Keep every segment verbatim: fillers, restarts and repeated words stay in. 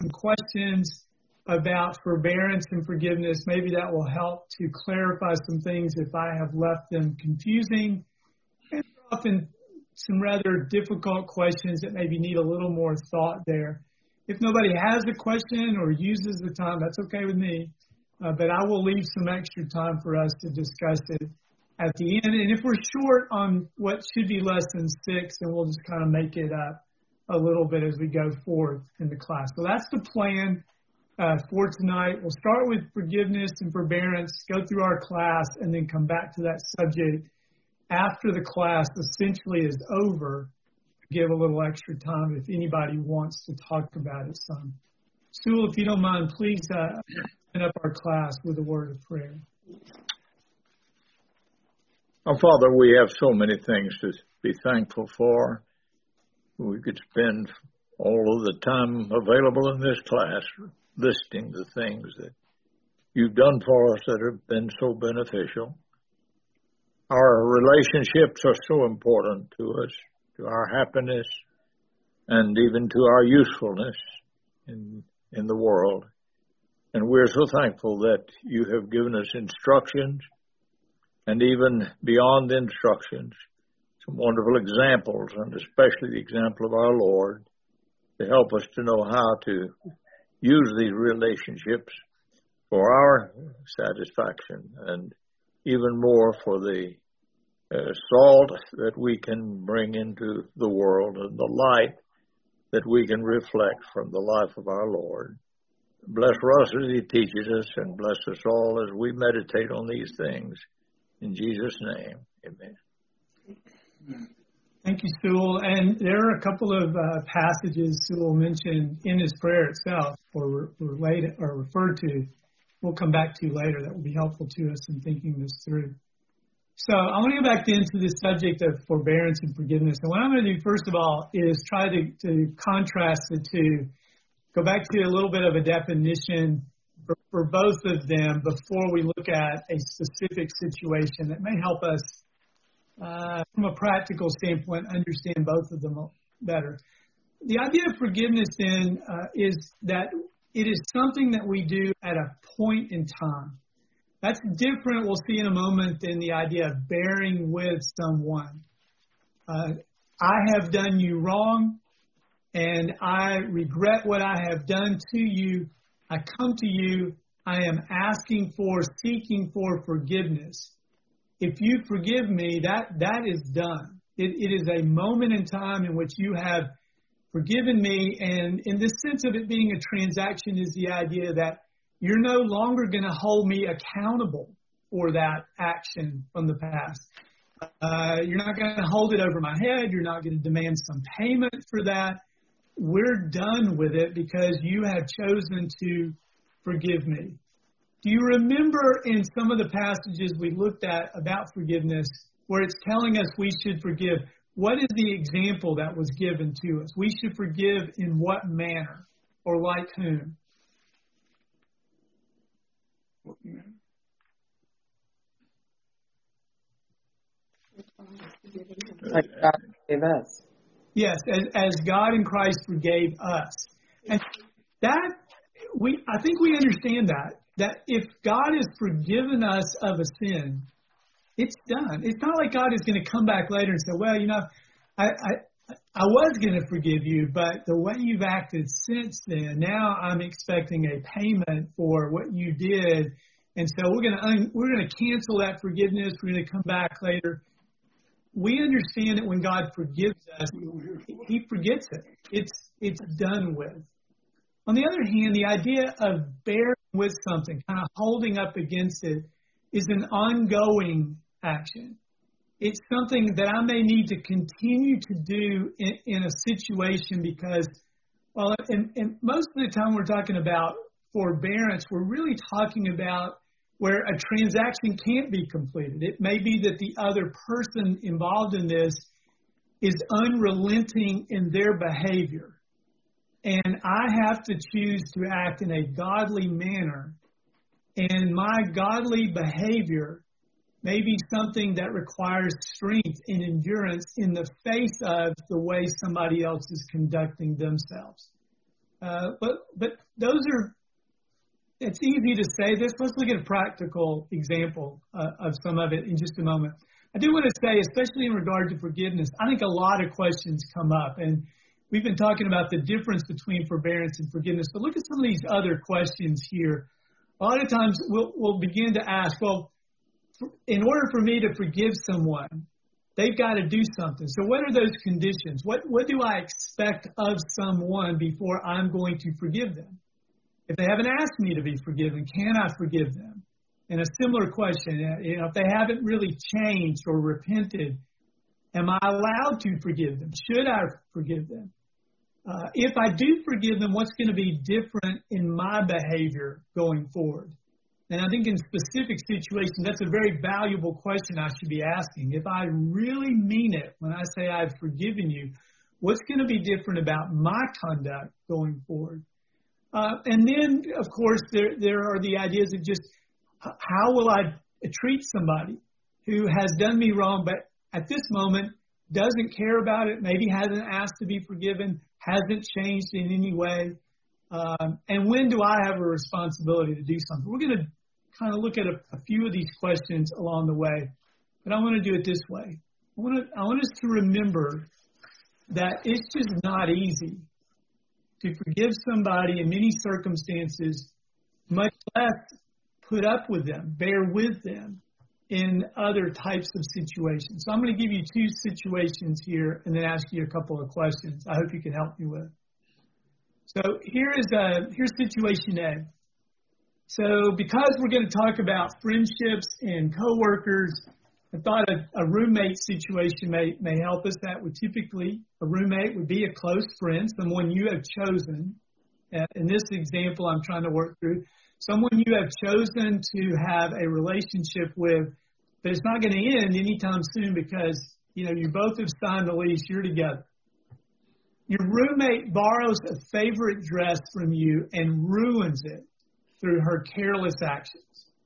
some questions about forbearance and forgiveness. Maybe that will help to clarify some things if I have left them confusing. And often some rather difficult questions that maybe need a little more thought there. If nobody has a question or uses the time, that's okay with me. Uh, but I will leave some extra time for us to discuss it at the end. And if we're short on what should be lesson six, then we'll just kind of make it up a little bit as we go forward in the class. So that's the plan uh, for tonight. We'll start with forgiveness and forbearance, go through our class, and then come back to that subject after the class essentially is over. Give a little extra time if anybody wants to talk about it some. Sewell, if you don't mind, please uh, open up our class with a word of prayer. Our Father, we have so many things to be thankful for. We could spend all of the time available in this class listing the things that you've done for us that have been so beneficial. Our relationships are so important to us, to our happiness, and even to our usefulness in, in the world. And we're so thankful that you have given us instructions, and even beyond the instructions, some wonderful examples, and especially the example of our Lord, to help us to know how to use these relationships for our satisfaction, and even more for the uh, salt that we can bring into the world and the light that we can reflect from the life of our Lord. Bless Russ as he teaches us, and bless us all as we meditate on these things. In Jesus' name, amen. Thank you, Sewell. And there are a couple of uh, passages Sewell mentioned in his prayer itself, or related or referred to. We'll come back to later. That will be helpful to us in thinking this through. So I want to go back into the subject of forbearance and forgiveness. And what I'm going to do, first of all, is try to, to contrast the two, go back to a little bit of a definition for, for both of them before we look at a specific situation that may help us, uh, from a practical standpoint, understand both of them better. The idea of forgiveness, then, uh, is that it is something that we do at a point in time. That's different, we'll see in a moment, than the idea of bearing with someone. Uh, I have done you wrong, and I regret what I have done to you. I come to you. I am asking for, seeking for forgiveness. If you forgive me, that, that is done. It, it is a moment in time in which you have forgiven me, and in the sense of it being a transaction is the idea that you're no longer going to hold me accountable for that action from the past. Uh, you're not going to hold it over my head. You're not going to demand some payment for that. We're done with it because you have chosen to forgive me. Do you remember in some of the passages we looked at about forgiveness where it's telling us we should forgive? What is the example that was given to us? We should forgive in what manner or like whom? Like God forgave us. Yes, as, as God in Christ forgave us. And that, we, I think we understand that, that if God has forgiven us of a sin, it's done. It's not like God is going to come back later and say, well, you know, I, I, I was going to forgive you, but the way you've acted since then, now I'm expecting a payment for what you did. And so we're going to un, we're going to cancel that forgiveness. We're going to come back later. We understand that when God forgives us, He forgets it. It's it's done with. On the other hand, the idea of bearing with something, kind of holding up against it, is an ongoing action. It's something that I may need to continue to do in, in a situation because, well, and, and most of the time we're talking about forbearance, we're really talking about where a transaction can't be completed. It may be that the other person involved in this is unrelenting in their behavior. And I have to choose to act in a godly manner. And my godly behavior may be something that requires strength and endurance in the face of the way somebody else is conducting themselves. Uh, but but those are, it's easy to say this. Let's look at a practical example uh, of some of it in just a moment. I do want to say, especially in regard to forgiveness, I think a lot of questions come up. And we've been talking about the difference between forbearance and forgiveness. But look at some of these other questions here. A lot of times we'll, we'll begin to ask, well, in order for me to forgive someone, they've got to do something. So what are those conditions? What what do I expect of someone before I'm going to forgive them? If they haven't asked me to be forgiven, can I forgive them? And a similar question, you know, if they haven't really changed or repented, am I allowed to forgive them? Should I forgive them? Uh, if I do forgive them, what's going to be different in my behavior going forward? And I think in specific situations, that's a very valuable question I should be asking. If I really mean it when I say I've forgiven you, what's going to be different about my conduct going forward? Uh, and then, of course, there there are the ideas of just how will I treat somebody who has done me wrong, but at this moment doesn't care about it, maybe hasn't asked to be forgiven, hasn't changed in any way. Um, and when do I have a responsibility to do something? We're going to kind of look at a, a few of these questions along the way, but I want to do it this way. I want to, I want us to remember that it's just not easy to forgive somebody in many circumstances, much less put up with them, bear with them in other types of situations. So I'm going to give you two situations here and then ask you a couple of questions I hope you can help me with. So here is a, here's situation A. So because we're going to talk about friendships and coworkers, I thought a, a roommate situation may, may help us. That would typically, a roommate would be a close friend, someone you have chosen. Uh, in this example I'm trying to work through, someone you have chosen to have a relationship with, but it's not going to end anytime soon because, you know, you both have signed the lease, you're together. Your roommate borrows a favorite dress from you and ruins it through her careless actions.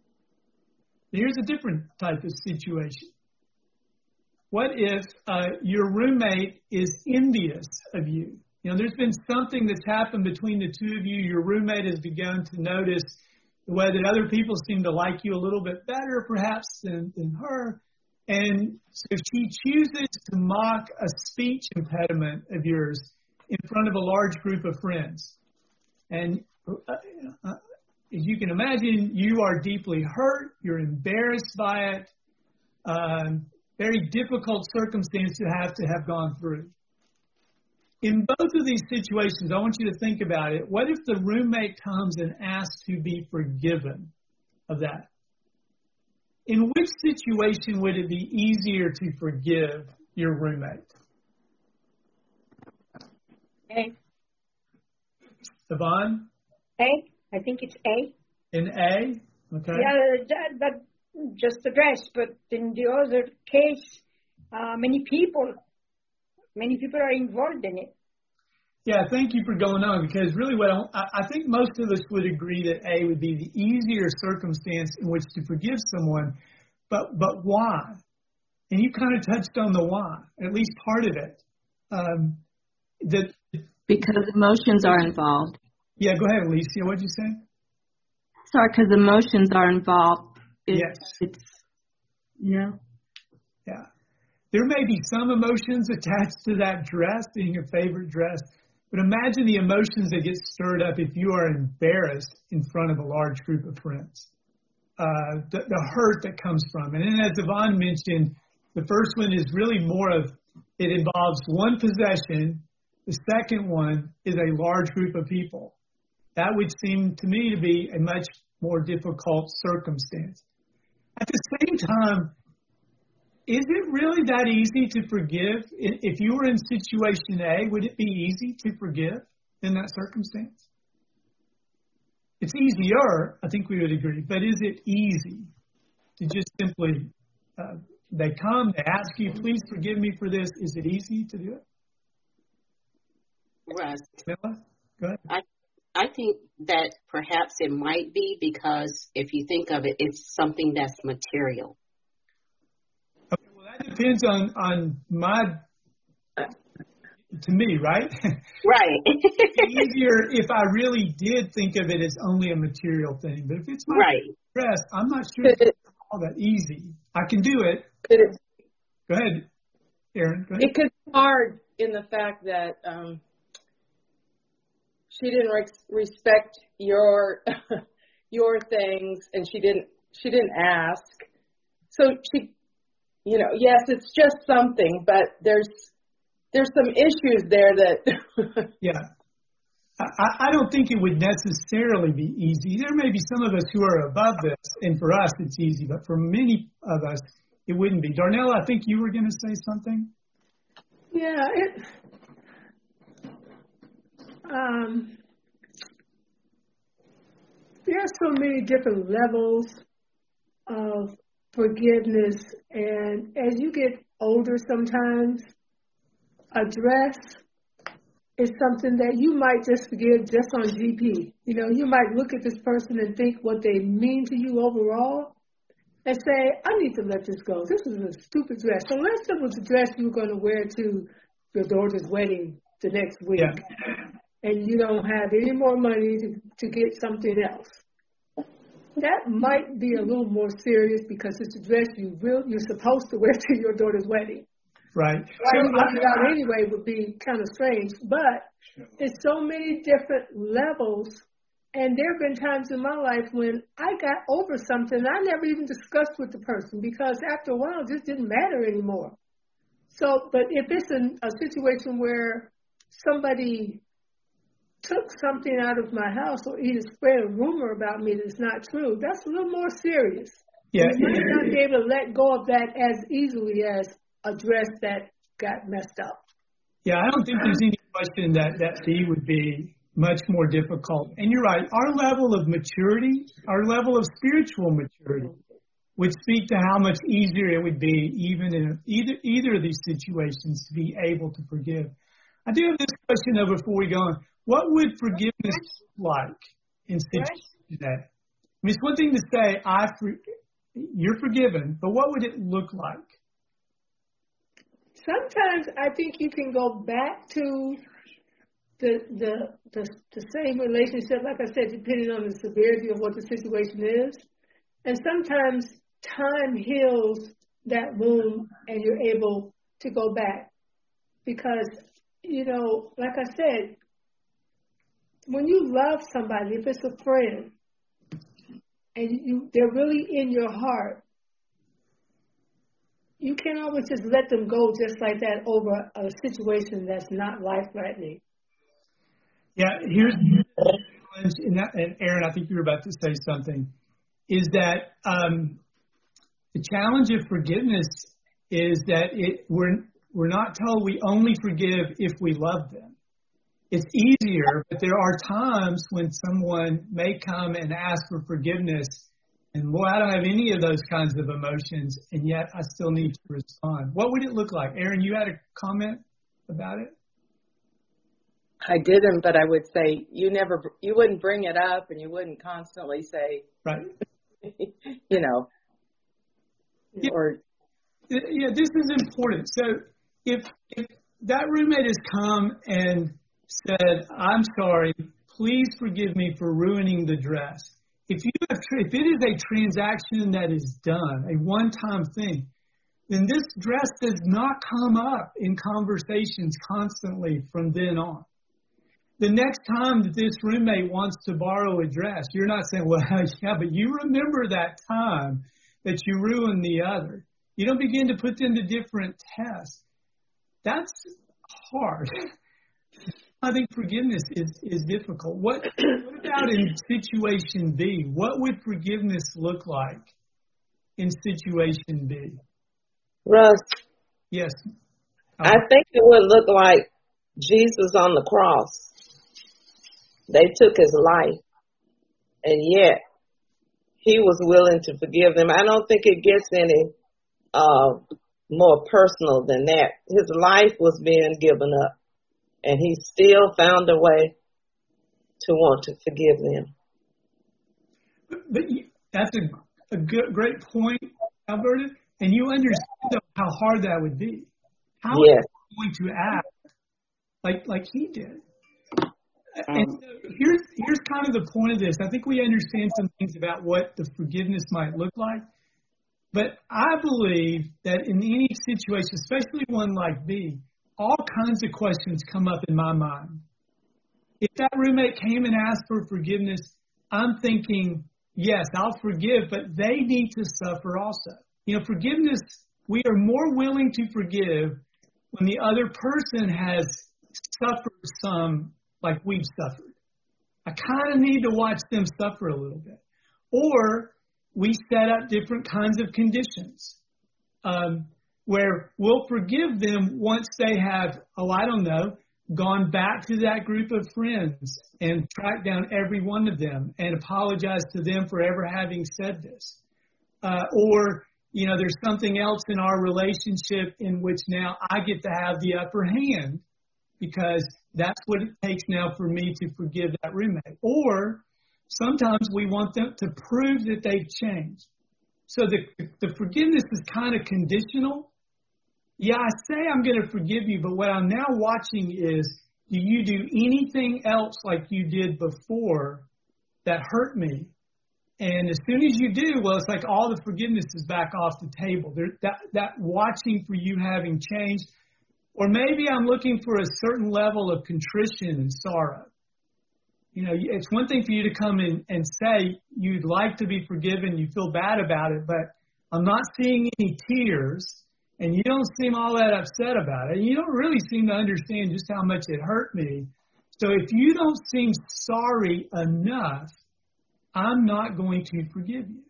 Here's a different type of situation. What if uh, your roommate is envious of you? You know, there's been something that's happened between the two of you. Your roommate has begun to notice the way that other people seem to like you a little bit better, perhaps, than, than her. And so she chooses to mock a speech impediment of yours in front of a large group of friends. And uh, uh, as you can imagine, you are deeply hurt. You're embarrassed by it. Um, very difficult circumstance to have to have gone through. In both of these situations, I want you to think about it. What if the roommate comes and asks to be forgiven of that? In which situation would it be easier to forgive your roommate? A. Yvonne? A. I think it's A. In A? Okay. Yeah, that, that just the dress, but in the other case, uh, many people, many people are involved in it. Yeah, thank you for going on, because really what I, I think most of us would agree that A would be the easier circumstance in which to forgive someone, but but why? And you kind of touched on the why, at least part of it. Um, that because emotions are involved. Yeah, go ahead, Alicia. What did you say? Sorry, because emotions are involved. It's, yes. It's, yeah. Yeah. There may be some emotions attached to that dress, being your favorite dress, but imagine the emotions that get stirred up if you are embarrassed in front of a large group of friends. Uh, the, the hurt that comes from it. And as Yvonne mentioned, the first one is really more of, it involves one possession. The second one is a large group of people. That would seem to me to be a much more difficult circumstance. At the same time, is it really that easy to forgive? If you were in situation A, would it be easy to forgive in that circumstance? It's easier, I think we would agree, but is it easy to just simply, uh, they come, they ask you, please forgive me for this. Is it easy to do it? Russ, Mila, go ahead. I, I think that perhaps it might be because if you think of it, it's something that's material. Okay, well, that depends on, on my, to me, right? Right. It's easier if I really did think of it as only a material thing. But if it's my Right. dress, I'm not sure Could it's it, all that easy. I can do it. could it, Go ahead, Aaron. Go ahead. it could be hard in the fact that um, she didn't re- respect your your things, and she didn't she didn't ask. So she, you know, yes, it's just something, but there's there's some issues there that. Yeah. I, I don't think it would necessarily be easy. There may be some of us who are above this, and for us it's easy, but for many of us it wouldn't be. Darnell, I think you were going to say something. Yeah, it, um, there are so many different levels of forgiveness, and as you get older sometimes, address is something that you might just forgive just on G P. You know, you might look at this person and think what they mean to you overall and say, I need to let this go. This is a stupid dress. Unless it was a dress you were going to wear to your daughter's wedding the next week, Yeah. and you don't have any more money to, to get something else. That might be a little more serious because it's a dress you will, you're supposed to wear to your daughter's wedding. Right. Why So you left it I, out anyway would be kind of strange, but there's so many different levels, and there have been times in my life when I got over something I never even discussed with the person because after a while it just didn't matter anymore. So, but if it's a, a situation where somebody took something out of my house or either spread a rumor about me that's not true, that's a little more serious. yeah. You might not be able to let go of that as easily as a dress that got messed up. Yeah, I don't think there's any question that that fee would be much more difficult. And you're right, our level of maturity, our level of spiritual maturity would speak to how much easier it would be even in either either of these situations to be able to forgive. I do have this question though before we go on. What would forgiveness look like in situations like that? I mean, it's one thing to say, I for, you're forgiven, but what would it look like? Sometimes I think you can go back to the, the the the same relationship, like I said, depending on the severity of what the situation is. And sometimes time heals that wound and you're able to go back. Because, you know, like I said, when you love somebody, if it's a friend, and you they're really in your heart, you can't always just let them go just like that over a situation that's not life-threatening. Yeah, here's the challenge, and, that, and Aaron, I think you were about to say something, is that um, the challenge of forgiveness is that it we're we're not told we only forgive if we love them. It's easier, but there are times when someone may come and ask for forgiveness, and boy, I don't have any of those kinds of emotions, and yet I still need to respond. What would it look like? Aaron, you had a comment about it? I didn't, but I would say you never, you wouldn't bring it up, and you wouldn't constantly say, Right. you know, Yeah. or Yeah, this is important. So if if that roommate has come and said, I'm sorry, please forgive me for ruining the dress. If you have, if it is a transaction that is done, a one-time thing, then this dress does not come up in conversations constantly from then on. The next time that this roommate wants to borrow a dress, you're not saying, well, yeah, but you remember that time that you ruined the other. You don't begin to put them to different tests. That's hard. I think forgiveness is, is difficult. What, what about in situation B? What would forgiveness look like in situation B? Russ, Yes. I think it would look like Jesus on the cross. They took his life, and yet he was willing to forgive them. I don't think it gets any uh, more personal than that. His life was being given up, and he still found a way to want to forgive them. But, but that's a, a good, great point, Alberta, and you understand how hard that would be. How Yes. are you going to act like like he did. And so here's here's kind of the point of this. I think we understand some things about what the forgiveness might look like. But I believe that in any situation, especially one like B, all kinds of questions come up in my mind. If that roommate came and asked for forgiveness, I'm thinking, yes, I'll forgive, but they need to suffer also. You know, forgiveness, we are more willing to forgive when the other person has suffered some like we've suffered. I kind of need to watch them suffer a little bit. Or we set up different kinds of conditions um, where we'll forgive them once they have, oh, I don't know, gone back to that group of friends and tracked down every one of them and apologized to them for ever having said this. Uh, or, you know, there's something else in our relationship in which now I get to have the upper hand because that's what it takes now for me to forgive that roommate. Or sometimes we want them to prove that they've changed. So the, the forgiveness is kind of conditional. Yeah, I say I'm going to forgive you, but what I'm now watching is, do you do anything else like you did before that hurt me? And as soon as you do, well, it's like all the forgiveness is back off the table. There, that, that watching for you having changed. Or maybe I'm looking for a certain level of contrition and sorrow. You know, it's one thing for you to come in and say you'd like to be forgiven, you feel bad about it, but I'm not seeing any tears, and you don't seem all that upset about it, and you don't really seem to understand just how much it hurt me. So if you don't seem sorry enough, I'm not going to forgive you.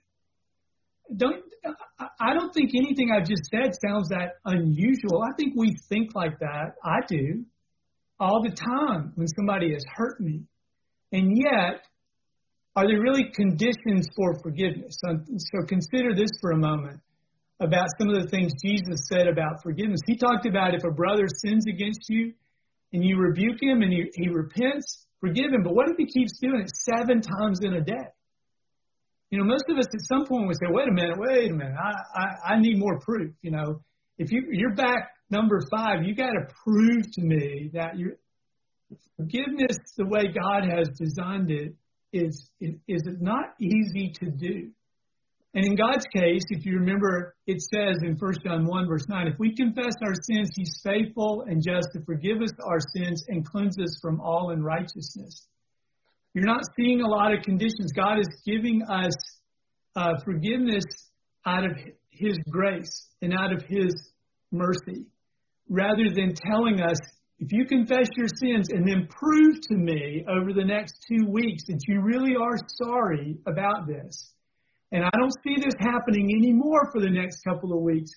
Don't I don't think anything I've just said sounds that unusual. I think we think like that. I do all the time when somebody has hurt me. And yet, are there really conditions for forgiveness? So consider this for a moment about some of the things Jesus said about forgiveness. He talked about if a brother sins against you and you rebuke him and he, he repents, forgive him. But what if he keeps doing it seven times in a day? You know, most of us at some point would say, wait a minute, wait a minute, I, I, I need more proof. You know, if you, you're back number five, you got to prove to me that you're, forgiveness, the way God has designed it, is, is, is not easy to do. And in God's case, if you remember, it says in First John one, verse nine, if we confess our sins, he's faithful and just to forgive us our sins and cleanse us from all unrighteousness. You're not seeing a lot of conditions. God is giving us uh, forgiveness out of his grace and out of his mercy, rather than telling us, if you confess your sins and then prove to me over the next two weeks that you really are sorry about this, and I don't see this happening anymore for the next couple of weeks,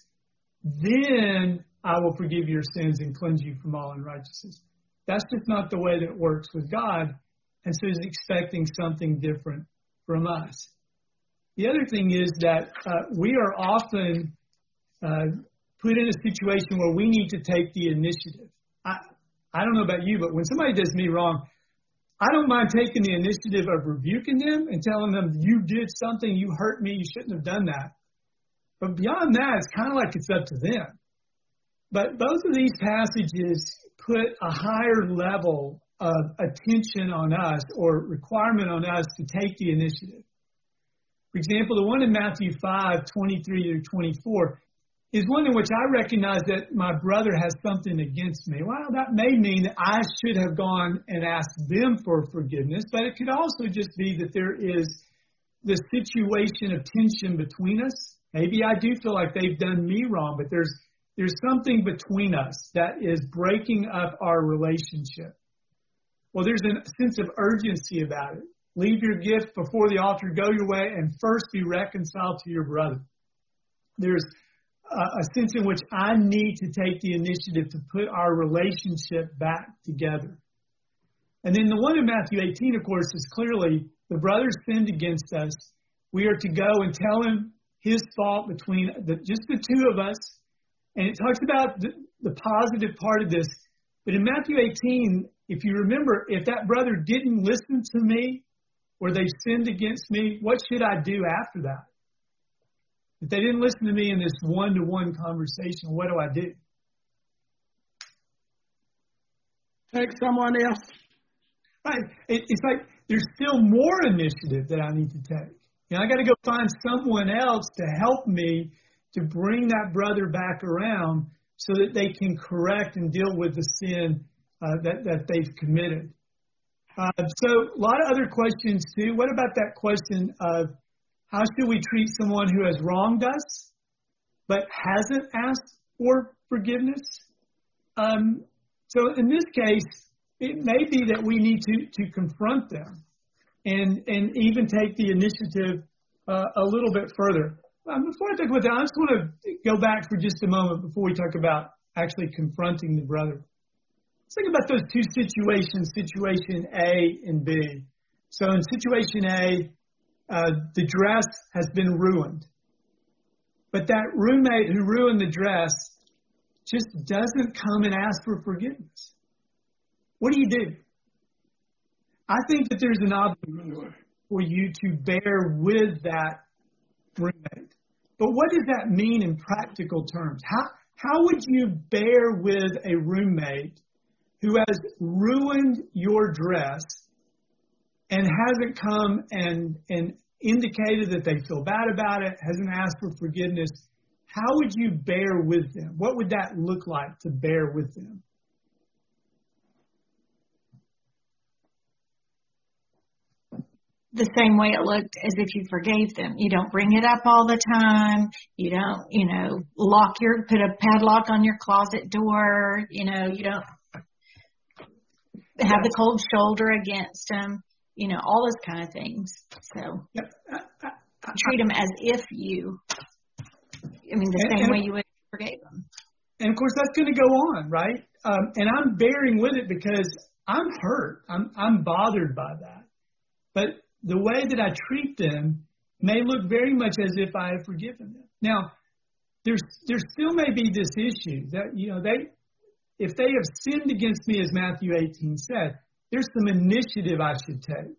then I will forgive your sins and cleanse you from all unrighteousness. That's just not the way that it works with God. And so he's expecting something different from us. The other thing is that uh, we are often uh, put in a situation where we need to take the initiative. I, I don't know about you, but when somebody does me wrong, I don't mind taking the initiative of rebuking them and telling them, you did something, you hurt me, you shouldn't have done that. But beyond that, it's kind of like it's up to them. But both of these passages put a higher level of attention on us or requirement on us to take the initiative. For example, the one in Matthew five, twenty-three to twenty-four is one in which I recognize that my brother has something against me. Well, that may mean that I should have gone and asked them for forgiveness, but it could also just be that there is the situation of tension between us. Maybe I do feel like they've done me wrong, but there's there's something between us that is breaking up our relationship. Well, there's a sense of urgency about it. Leave your gift before the altar, go your way, and first be reconciled to your brother. There's a, a sense in which I need to take the initiative to put our relationship back together. And then the one in Matthew eighteen, of course, is clearly the brother sinned against us. We are to go and tell him his fault between the, just the two of us. And it talks about the, the positive part of this. But in Matthew eighteen, if you remember, if that brother didn't listen to me or they sinned against me, what should I do after that? If they didn't listen to me in this one-to-one conversation, what do I do? take someone else. Right. It, it's like there's still more initiative that I need to take. You know, I got to go find someone else to help me to bring that brother back around so that they can correct and deal with the sin uh, that, that they've committed. Uh, so a lot of other questions too. What about that question of how should we treat someone who has wronged us but hasn't asked for forgiveness? Um, so in this case, it may be that we need to, to confront them and, and even take the initiative uh, a little bit further. Um, before I talk about that, I just want to go back for just a moment before we talk about actually confronting the brother. Let's think about those two situations, situation A and B. So in situation A, uh, the dress has been ruined. But that roommate who ruined the dress just doesn't come and ask for forgiveness. What do you do? I think that there's an obligation for you to bear with that roommate. But what does that mean in practical terms? How how would you bear with a roommate who has ruined your dress and hasn't come and, and indicated that they feel bad about it, hasn't asked for forgiveness? How would you bear with them? What would that look like to bear with them? The same way it looked as if you forgave them. You don't bring it up all the time. You don't, you know, lock your, put a padlock on your closet door. You know, you don't have the cold shoulder against them. You know, all those kind of things. So yep. I, I, I, treat them as if you, I mean, the and, same and, way you would forgave them. And of course, that's going to go on, right? Um, and I'm bearing with it because I'm hurt. I'm I'm bothered by that. But the way that I treat them may look very much as if I have forgiven them. Now, there's there still may be this issue that, you know, they if they have sinned against me, as Matthew eighteen said, there's some initiative I should take.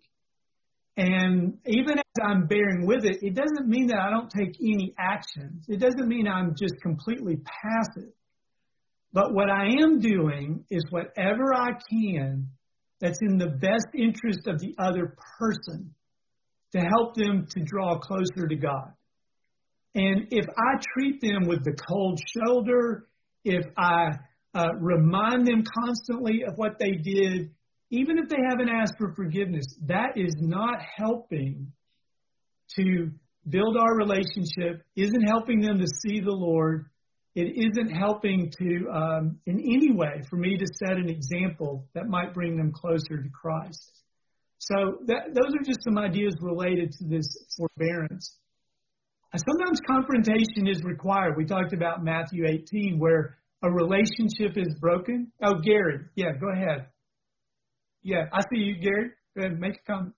And even as I'm bearing with it, it doesn't mean that I don't take any actions. It doesn't mean I'm just completely passive. But what I am doing is whatever I can that's in the best interest of the other person to help them to draw closer to God. And if I treat them with the cold shoulder, if I uh, remind them constantly of what they did, even if they haven't asked for forgiveness, that is not helping to build our relationship, isn't helping them to see the Lord. It isn't helping to, um, in any way, for me to set an example that might bring them closer to Christ. So that, those are just some ideas related to this forbearance. Sometimes confrontation is required. We talked about Matthew eighteen, where a relationship is broken. Oh, Gary. Yeah, go ahead. Yeah, I see you, Gary. Go ahead, make a comment.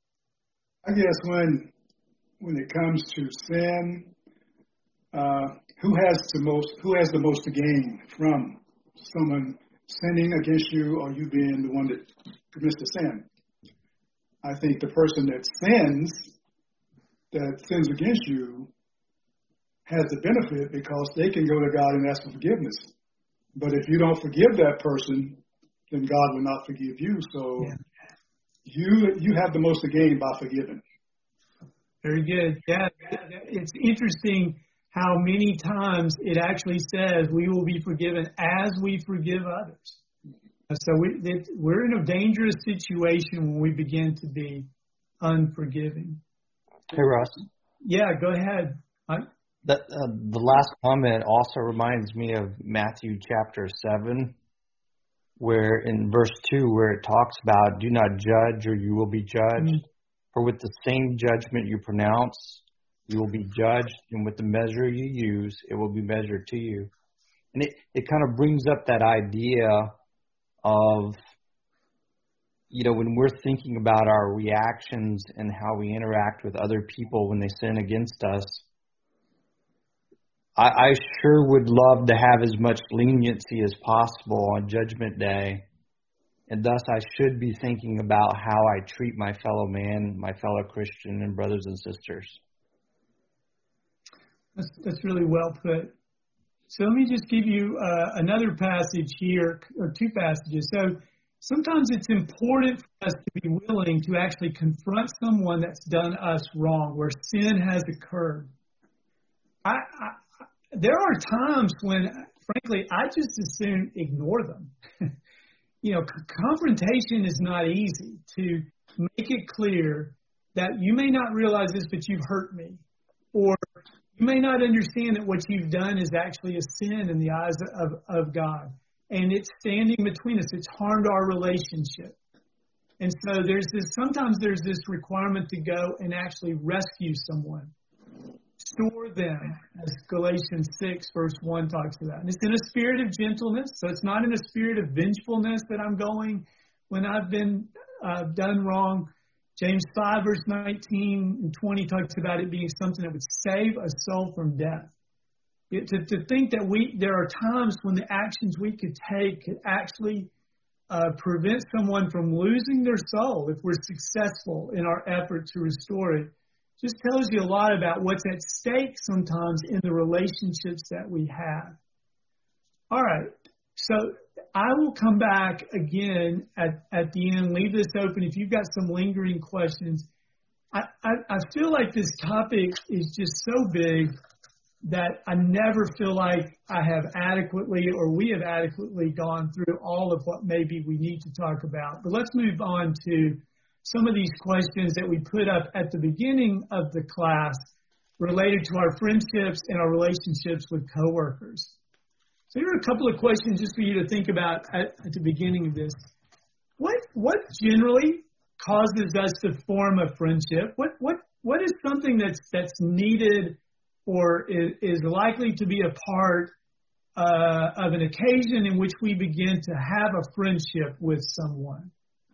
I guess when when it comes to sin, uh, who has the most who has the most to gain from someone sinning against you or you being the one that commits the sin? I think the person that sins, that sins against you, has the benefit because they can go to God and ask for forgiveness. But if you don't forgive that person, then God will not forgive you. So yeah. you you have the most to gain by forgiving. Very good. Yeah, it's interesting how many times it actually says we will be forgiven as we forgive others. So we, it, we're in a dangerous situation when we begin to be unforgiving. Hey, Russ. Yeah, go ahead. Mike? That, uh, the last comment also reminds me of Matthew chapter seven, where in verse two, where it talks about, do not judge or you will be judged. Mm-hmm. For with the same judgment you pronounce, you will be judged, and with the measure you use, it will be measured to you. And it, it kind of brings up that idea of, you know, when we're thinking about our reactions and how we interact with other people when they sin against us, I, I sure would love to have as much leniency as possible on Judgment Day. And thus I should be thinking about how I treat my fellow man, my fellow Christian and brothers and sisters. That's, that's really well put. So let me just give you uh, another passage here, or two passages. So sometimes it's important for us to be willing to actually confront someone that's done us wrong, where sin has occurred. I, I, there are times when, frankly, I just as soon ignore them. You know, confrontation is not easy. To make it clear that you may not realize this, but you've hurt me. Or you may not understand that what you've done is actually a sin in the eyes of, of God. And it's standing between us. It's harmed our relationship. And so there's this, sometimes there's this requirement to go and actually rescue someone. Restore them, as Galatians six, verse one talks about. And it's in a spirit of gentleness, so it's not in a spirit of vengefulness that I'm going when I've been uh, done wrong. James five, verse nineteen and twenty talks about it being something that would save a soul from death. It, to, to think that we there are times when the actions we could take could actually uh, prevent someone from losing their soul if we're successful in our effort to restore it, just tells you a lot about what's at stake sometimes in the relationships that we have. All right, so I will come back again at, at the end, leave this open. If you've got some lingering questions, I, I, I feel like this topic is just so big that I never feel like I have adequately or we have adequately gone through all of what maybe we need to talk about. But let's move on to some of these questions that we put up at the beginning of the class related to our friendships and our relationships with coworkers. So here are a couple of questions just for you to think about at, at the beginning of this. What what generally causes us to form a friendship? What what what is something that's that's needed or is, is likely to be a part uh, of an occasion in which we begin to have a friendship with someone?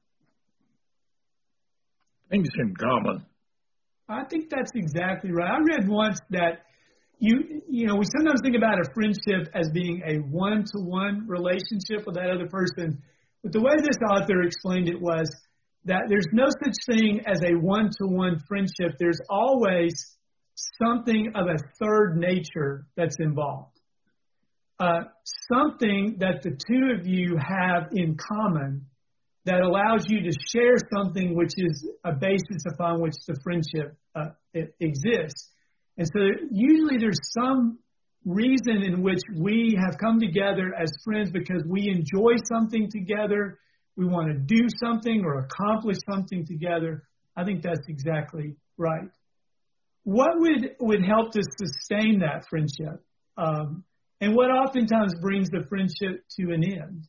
Things in common. I think that's exactly right. I read once that you you know, we sometimes think about a friendship as being a one-to-one relationship with that other person. But the way this author explained it was that there's no such thing as a one-to-one friendship. There's always something of a third nature that's involved. Uh, something that the two of you have in common that allows you to share something which is a basis upon which the friendship uh, it exists. And so usually there's some reason in which we have come together as friends because we enjoy something together, we want to do something or accomplish something together. I think that's exactly right. What would, would help to sustain that friendship? Um, and what oftentimes brings the friendship to an end?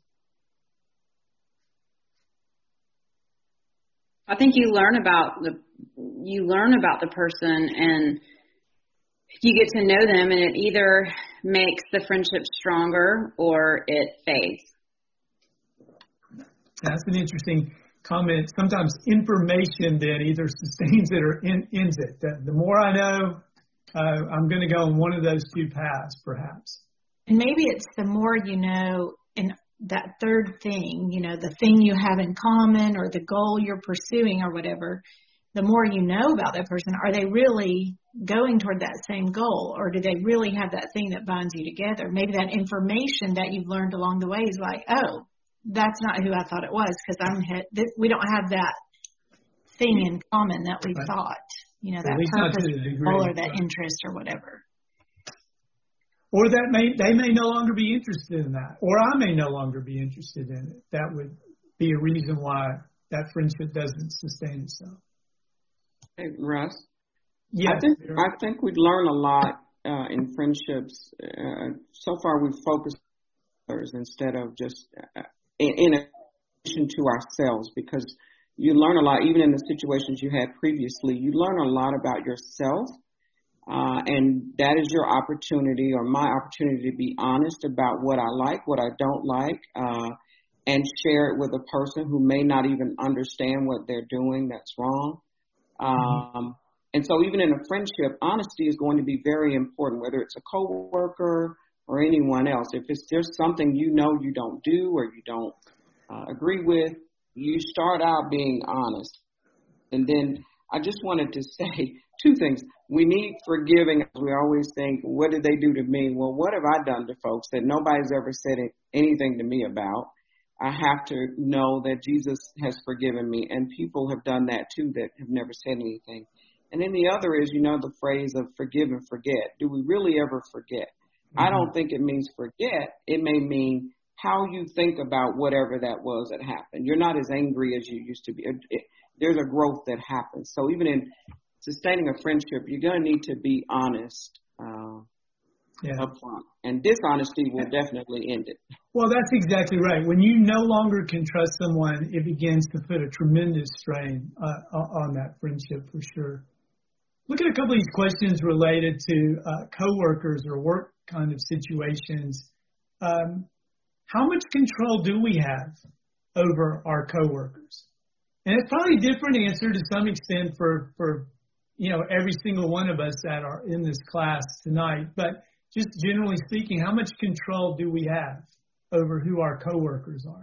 I think you learn about the you learn about the person and you get to know them, and it either makes the friendship stronger or it fades. That's an interesting comment. Sometimes information then either sustains it or in, ends it. The, the more I know, uh, I'm going to go on one of those two paths, perhaps. And maybe it's the more you know, and that third thing, you know, the thing you have in common or the goal you're pursuing or whatever, the more you know about that person, are they really going toward that same goal, or do they really have that thing that binds you together? Maybe that information that you've learned along the way is like, oh, that's not who I thought it was, because I'm we don't have that thing in common that we right. thought, you know, that purpose goal or that interest or whatever. Or that may they may no longer be interested in that, or I may no longer be interested in it. That would be a reason why that friendship doesn't sustain itself. Hey, Russ. Yes. I think I think we learn a lot uh, in friendships. Uh, so far, we've focused on others instead of just uh, in, in addition to ourselves, because you learn a lot, even in the situations you had previously. You learn a lot about yourself. Uh, and that is your opportunity or my opportunity to be honest about what I like, what I don't like, uh, and share it with a person who may not even understand what they're doing that's wrong. Um, and so even in a friendship, honesty is going to be very important, whether it's a coworker or anyone else. If it's, there's something you know you don't do or you don't uh, agree with, you start out being honest. And then I just wanted to say two things. We need forgiving. We always think, what did they do to me? Well, what have I done to folks that nobody's ever said anything to me about? I have to know that Jesus has forgiven me, and people have done that too that have never said anything. And then the other is, you know, the phrase of forgive and forget. Do we really ever forget? Mm-hmm. I don't think it means forget. It may mean how you think about whatever that was that happened. You're not as angry as you used to be. It, it, there's a growth that happens. So even in sustaining a friendship, you're going to need to be honest uh, yeah. up front. And dishonesty will definitely end it. Well, that's exactly right. When you no longer can trust someone, it begins to put a tremendous strain uh, on that friendship for sure. Look at a couple of these questions related to uh, coworkers or work kind of situations. Um, how much control do we have over our coworkers? And it's probably a different answer to some extent for, for you know, every single one of us that are in this class tonight. But just generally speaking, how much control do we have over who our coworkers are?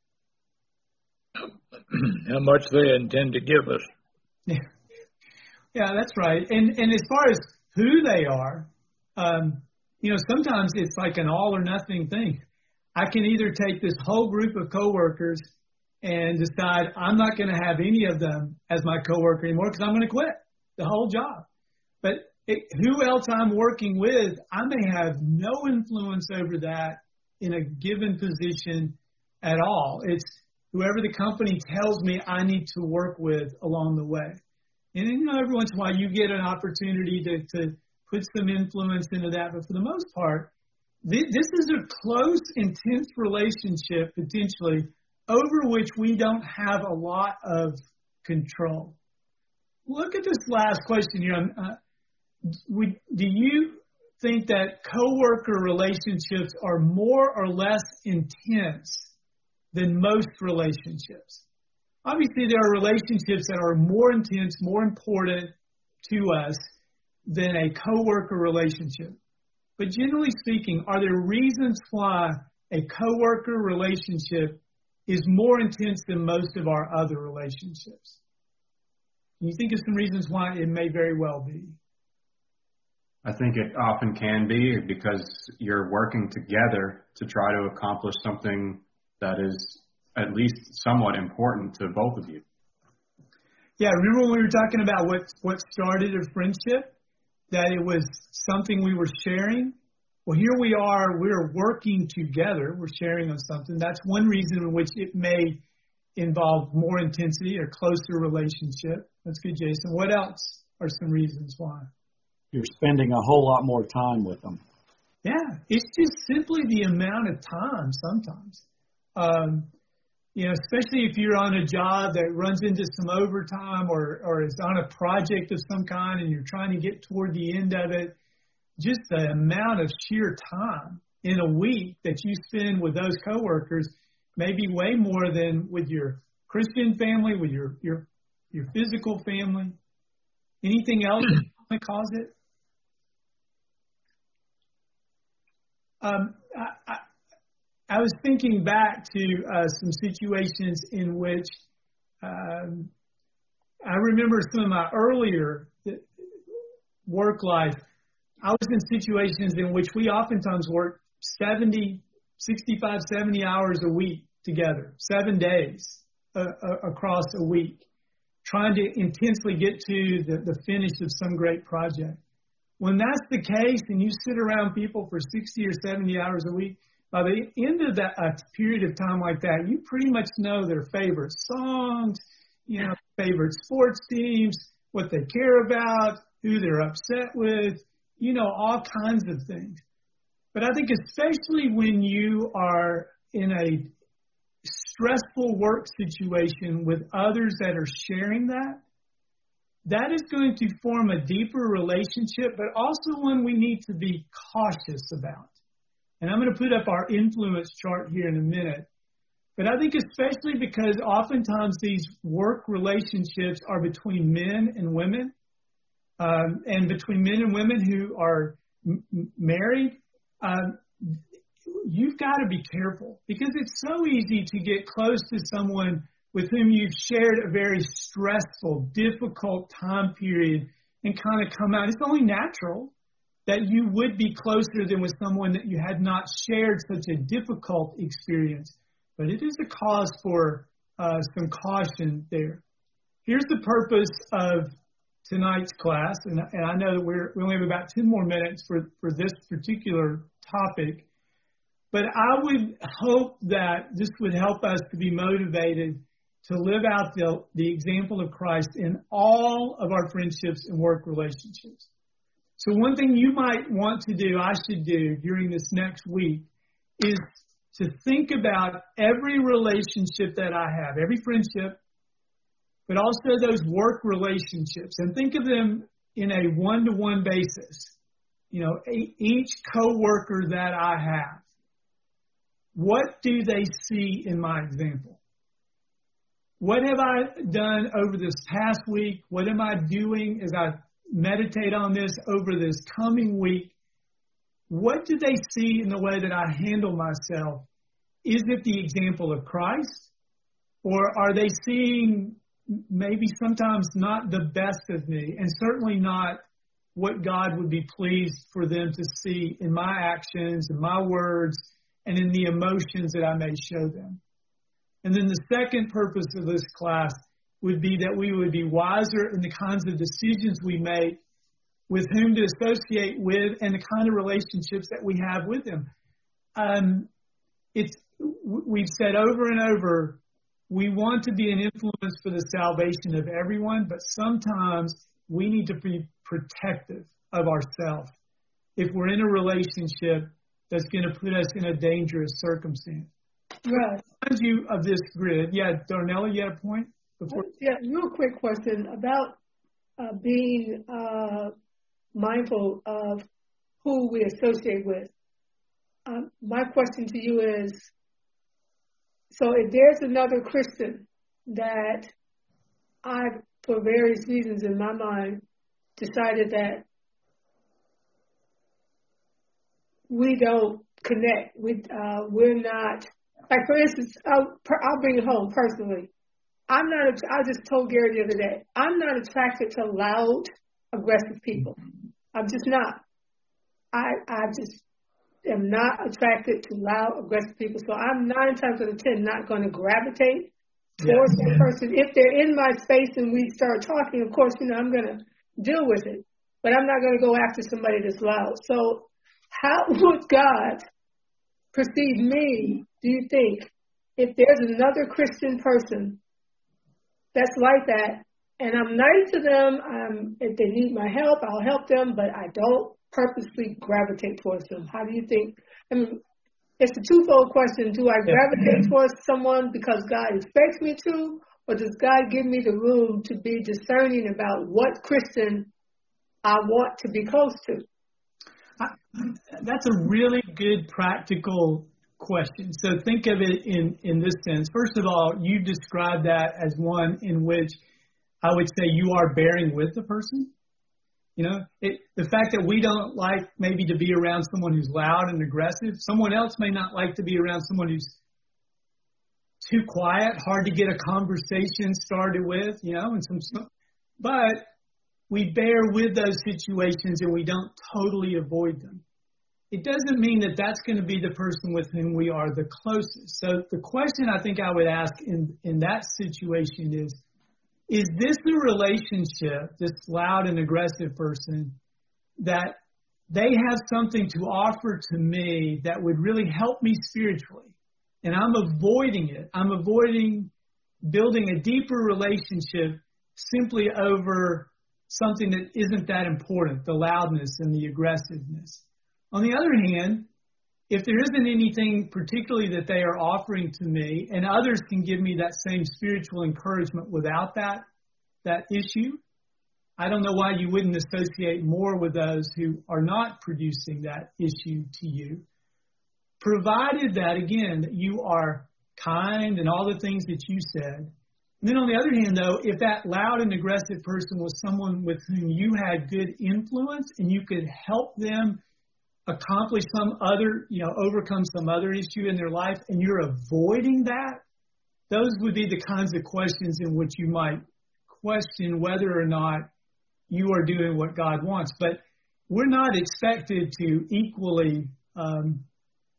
How much they intend to give us. Yeah. Yeah, that's right. And and as far as who they are, um, you know, sometimes it's like an all or nothing thing. I can either take this whole group of coworkers and decide I'm not going to have any of them as my coworker anymore because I'm going to quit the whole job. But it, who else I'm working with, I may have no influence over that in a given position at all. It's whoever the company tells me I need to work with along the way. And, you know, every once in a while you get an opportunity to, to put some influence into that. But for the most part, th- this is a close, intense relationship, potentially, over which we don't have a lot of control. Look at this last question here. Uh, would, do you think that coworker relationships are more or less intense than most relationships? Obviously, there are relationships that are more intense, more important to us than a coworker relationship. But generally speaking, are there reasons why a coworker relationship is more intense than most of our other relationships? Can you think of some reasons why it may very well be? I think it often can be because you're working together to try to accomplish something that is at least somewhat important to both of you. Yeah, remember when we were talking about what, what started a friendship? That it was something we were sharing? Well, here we are, we're working together, we're sharing on something. That's one reason in which it may involve more intensity or closer relationship. That's good, Jason. What else are some reasons why? You're spending a whole lot more time with them. Yeah, it's just simply the amount of time sometimes. Um, You know, especially if you're on a job that runs into some overtime or, or is on a project of some kind and you're trying to get toward the end of it, just the amount of sheer time in a week that you spend with those coworkers may be way more than with your Christian family, with your your, your physical family. Anything else that might cause it? Um, I, I, I was thinking back to uh, some situations in which um, I remember some of my earlier work life. I was in situations in which we oftentimes worked seventy, sixty-five, seventy hours a week together, seven days uh, uh, across a week, trying to intensely get to the, the finish of some great project. When that's the case and you sit around people for sixty or seventy hours a week, by the end of that uh, period of time like that, you pretty much know their favorite songs, you know, favorite sports teams, what they care about, who they're upset with, you know, all kinds of things. But I think especially when you are in a stressful work situation with others that are sharing that, that is going to form a deeper relationship, but also one we need to be cautious about. And I'm going to put up our influence chart here in a minute. But I think especially because oftentimes these work relationships are between men and women, um, and between men and women who are m- married, um, you've got to be careful because it's so easy to get close to someone with whom you've shared a very stressful, difficult time period and kind of come out. It's only natural that you would be closer than with someone that you had not shared such a difficult experience. but it is a cause for uh, some caution there. Here's the purpose of tonight's class, and, and I know that we're, we only have about ten more minutes for, for this particular topic, but I would hope that this would help us to be motivated to live out the, the example of Christ in all of our friendships and work relationships. So one thing you might want to do, I should do during this next week, is to think about every relationship that I have, every friendship, but also those work relationships, and think of them in a one-to-one basis. You know, each coworker that I have, what do they see in my example? What have I done over this past week? What am I doing as I meditate on this over this coming week? What do they see in the way that I handle myself? Is it the example of Christ? Or are they seeing maybe sometimes not the best of me, and certainly not what God would be pleased for them to see in my actions, in my words, and in the emotions that I may show them? And then the second purpose of this class would be that we would be wiser in the kinds of decisions we make, with whom to associate with, and the kind of relationships that we have with them. Um, it's we've said over and over, we want to be an influence for the salvation of everyone, but sometimes we need to be protective of ourselves if we're in a relationship that's going to put us in a dangerous circumstance. Right. Remind you of this grid. Yeah, Darnella, you had a point before? Yeah, real quick question about uh, being uh, mindful of who we associate with. Um, my question to you is, so if there's another Christian that I, for various reasons in my mind, decided that we don't connect, we, uh, we're not, like for instance, I'll, I'll bring it home personally. I'm not, I just told Gary the other day, I'm not attracted to loud, aggressive people. I'm just not. I, I just am not attracted to loud, aggressive people. So I'm nine times out of ten not going to gravitate towards yeah. that person. If they're in my space and we start talking, of course, you know, I'm going to deal with it. But I'm not going to go after somebody that's loud. So how would God perceive me, do you think, if there's another Christian person that's like that, and I'm nice to them, um, if they need my help, I'll help them, but I don't purposely gravitate towards them? How do you think? I mean, it's a twofold question. Do I gravitate towards someone because God expects me to, or does God give me the room to be discerning about what Christian I want to be close to? I, that's a really good practical question. So think of it in, in this sense. First of all, you described that as one in which I would say you are bearing with the person. You know, it, the fact that we don't like maybe to be around someone who's loud and aggressive, someone else may not like to be around someone who's too quiet, hard to get a conversation started with, you know, and some, but we bear with those situations and we don't totally avoid them. It doesn't mean that that's going to be the person with whom we are the closest. So the question I think I would ask in, in that situation is, is this the relationship, this loud and aggressive person, that they have something to offer to me that would really help me spiritually? And I'm avoiding it. I'm avoiding building a deeper relationship simply over something that isn't that important, the loudness and the aggressiveness. On the other hand, if there isn't anything particularly that they are offering to me, and others can give me that same spiritual encouragement without that, that issue, I don't know why you wouldn't associate more with those who are not producing that issue to you, provided that, again, that you are kind and all the things that you said. And then on the other hand, though, if that loud and aggressive person was someone with whom you had good influence and you could help them accomplish some other, you know, overcome some other issue in their life, and you're avoiding that, those would be the kinds of questions in which you might question whether or not you are doing what God wants. But we're not expected to equally um,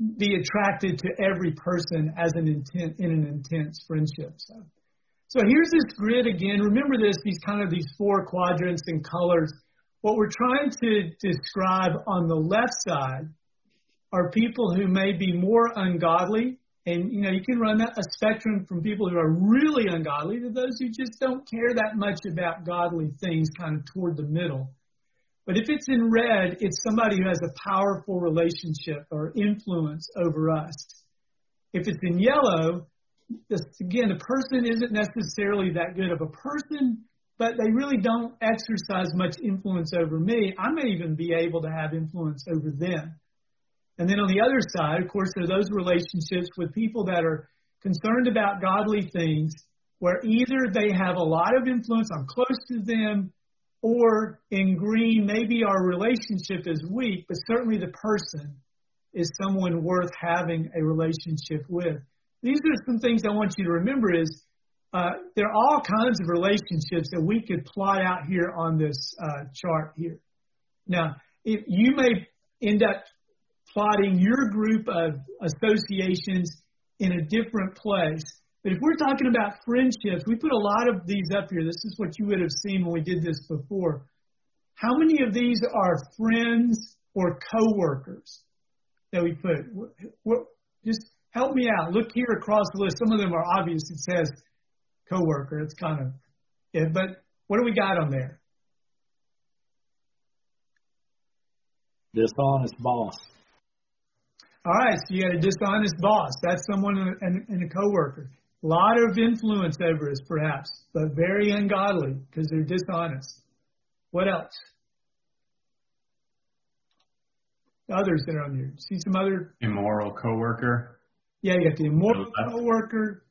be attracted to every person as an intent in an intense friendship. So, so here's this grid again. Remember this, these kind of these four quadrants and colors. What we're trying to describe on the left side are people who may be more ungodly. And, you know, you can run that, a spectrum from people who are really ungodly to those who just don't care that much about godly things, kind of toward the middle. But if it's in red, it's somebody who has a powerful relationship or influence over us. If it's in yellow, this, again, the person isn't necessarily that good of a person, but they really don't exercise much influence over me. I may even be able to have influence over them. And then on the other side, of course, there are those relationships with people that are concerned about godly things, where either they have a lot of influence, I'm close to them, or in green, maybe our relationship is weak, but certainly the person is someone worth having a relationship with. These are some things I want you to remember is uh, there are all kinds of relationships that we could plot out here on this uh, chart here. Now, if you may end up plotting your group of associations in a different place. But if we're talking about friendships, we put a lot of these up here. This is what you would have seen when we did this before. How many of these are friends or coworkers that we put? What, just help me out. Look here across the list. Some of them are obvious. It says coworker. It's kind of it. But what do we got on there? Dishonest boss. All right, so you got a dishonest boss. That's someone and, and a coworker. A lot of influence over us, perhaps, but very ungodly because they're dishonest. What else? Others that are on here. See some other immoral coworker. Yeah, you got the immoral coworker.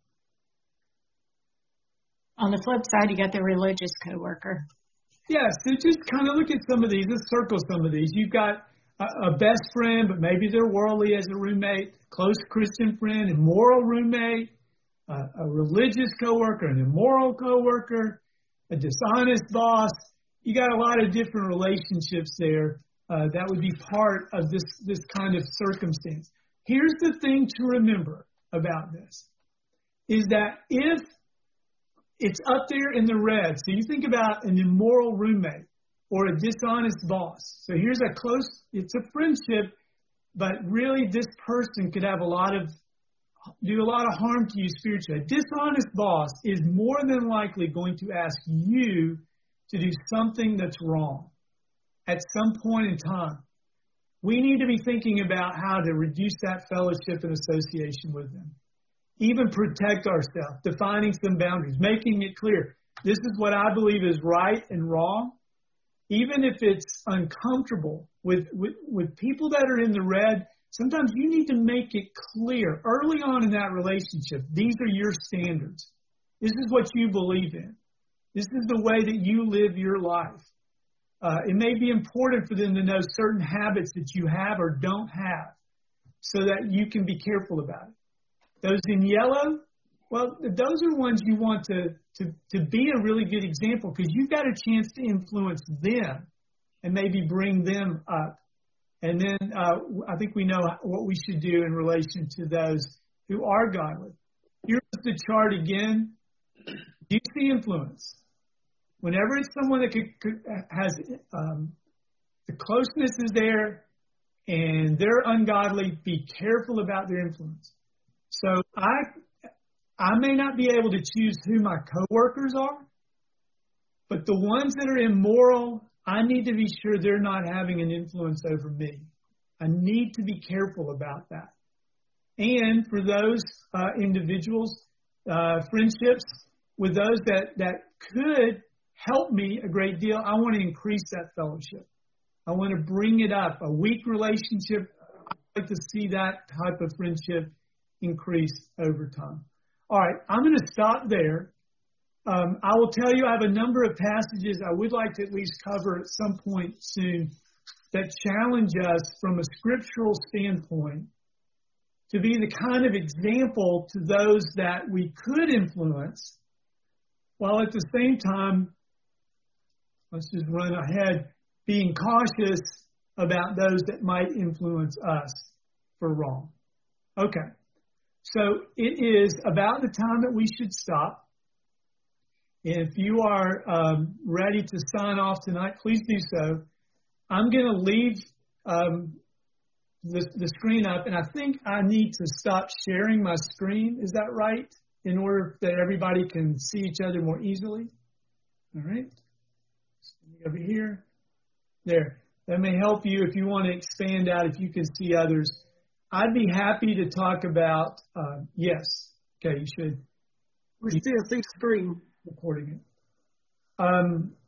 On the flip side, you got the religious coworker. Yeah, so just kind of look at some of these. Let's circle some of these. You've got a best friend, but maybe they're worldly as a roommate, close Christian friend, immoral roommate, uh, a religious coworker, an immoral coworker, a dishonest boss. You got a lot of different relationships there uh, that would be part of this, this kind of circumstance. Here's the thing to remember about this, is that if it's up there in the red, so you think about an immoral roommate, or a dishonest boss. So here's a close, it's a friendship, but really this person could have a lot of, do a lot of harm to you spiritually. A dishonest boss is more than likely going to ask you to do something that's wrong at some point in time. We need to be thinking about how to reduce that fellowship and association with them. Even protect ourselves, defining some boundaries, making it clear. This is what I believe is right and wrong. Even if it's uncomfortable with, with, with people that are in the red, sometimes you need to make it clear early on in that relationship, these are your standards. This is what you believe in. This is the way that you live your life. Uh, it may be important for them to know certain habits that you have or don't have so that you can be careful about it. Those in yellow, well, those are ones you want to, to, to be a really good example because you've got a chance to influence them and maybe bring them up. And then uh, I think we know what we should do in relation to those who are godly. Here's the chart again. Do you see influence? Whenever it's someone that could, could, has um, the closeness is there and they're ungodly, be careful about their influence. So I... I may not be able to choose who my coworkers are, but the ones that are immoral, I need to be sure they're not having an influence over me. I need to be careful about that. And for those uh, individuals, uh, friendships with those that, that could help me a great deal, I want to increase that fellowship. I want to bring it up. A weak relationship, I'd like to see that type of friendship increase over time. All right, I'm going to stop there. Um, I will tell you I have a number of passages I would like to at least cover at some point soon that challenge us from a scriptural standpoint to be the kind of example to those that we could influence, while at the same time, let's just run ahead, being cautious about those that might influence us for wrong. Okay. So it is about the time that we should stop. If you are um, ready to sign off tonight, please do so. I'm going to leave um, the, the screen up, and I think I need to stop sharing my screen. Is that right? In order that everybody can see each other more easily. All right. Over here. There. That may help you if you want to expand out, if you can see others. I'd be happy to talk about, uh, yes. Okay, you should. We still see screen. Recording it. Um,